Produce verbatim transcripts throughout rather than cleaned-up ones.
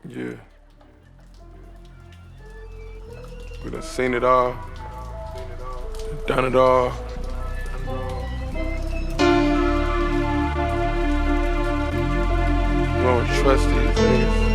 Yeah. We done seen it all, done it all. We don't trust these niggas.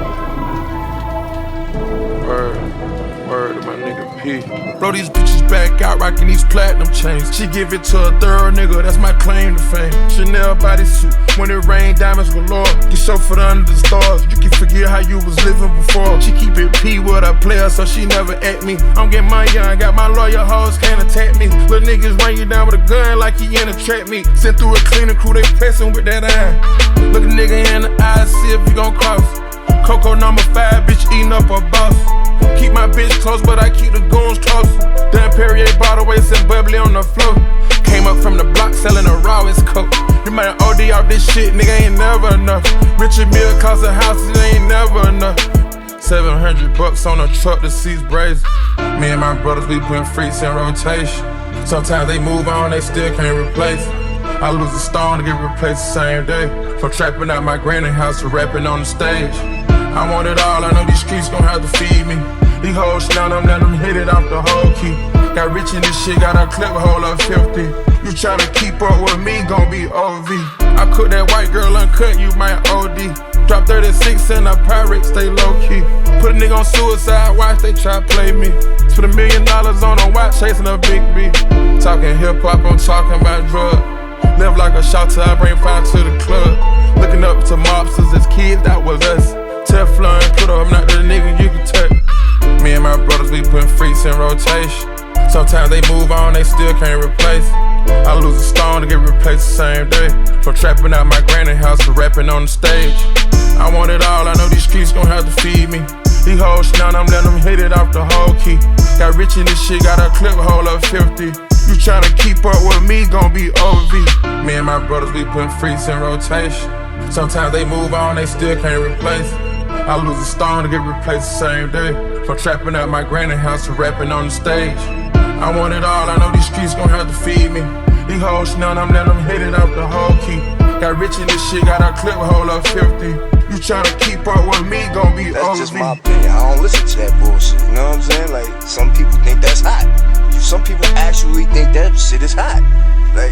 Word, word to my nigga P. Blow these bitches back out, rocking these platinum chains. She give it to a thorough nigga, that's my claim to fame. Chanel bodysuit, when it rain, diamonds galore. Get chauffeured under the stars, you can forget how you was living before. She keep it P with a player, so she never at me. I'm getting money, I got my lawyer, hoes can't attack me. Little niggas run you down with a gun like he in a trap meet. Sent through a cleaner crew, they pressin' with that iron. Look a nigga in the eye, see if you gon' cross. Coco number five, bitch eating up a boss. Keep my bitch close, but I keep the goons close. Dan Perrier bottle waist and bubbly on the floor. Came up from the block selling a rawest coat. You might O D off this shit, nigga, ain't never enough. Richard Mille cost a house, it ain't never enough. seven hundred bucks on a truck, the seats brazen. Me and my brothers, we putting freaks in rotation. Sometimes they move on, they still can't replace it. I lose a stone to get replaced the same day. From trapping out my granny house to rapping on the stage. I want it all, I know these streets gon' have to feed me. These hoes down, I'm letting them hit it off the whole key. Got rich in this shit, got a clip hold up fifty. You tryna keep up with me, gon' be O V. I cook that white girl uncut, you might O D. Drop thirty-six in a pirate, stay low key. Put a nigga on suicide watch, they try play me. Spend a million dollars on a watch, chasing a big B. Talking hip hop, I'm talking about drugs. Live like a shot till I bring fire to the club. Looking up to mobsters as kids, that was us. Teflon, put up, not the nigga you can touch. Me and my brothers, we putting freaks in rotation. Sometimes they move on, they still can't replace it. I lose a stone to get replaced the same day. From trapping out my granny house to rapping on the stage. I want it all, I know these streets gon' have to feed me. These hoes down, I'm letting them hit it off the whole key. Got rich in this shit, got a clip hold up fifty. You tryna keep up with me, gon' be O V. Me and my brothers, we putting freaks in rotation. Sometimes they move on, they still can't replace it. I lose a stone to get replaced the same day. From trapping out my granny house to rapping on the stage. I want it all, I know these streets gon' have to feed me. These hoes down, I'm letting them hit it off the whole key. Got rich in this shit, got a clip hold up fifty. You tryna keep up with me, gon' be O V. That's just my opinion, I don't listen to that bullshit, you know what I'm saying? Like, some people think that's hot. Some people actually think that shit is hot. Like,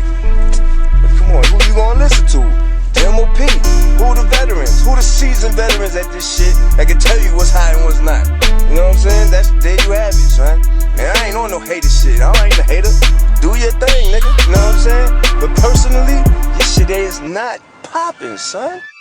but come on, who you gonna listen to? The M O P, who the veterans, who the seasoned veterans at this shit that can tell you what's hot and what's not. You know what I'm saying? That's, there you have it, son. Man, I ain't on no hater shit, I ain't a hater. Do your thing, nigga, you know what I'm saying? But personally, this shit is not popping, son.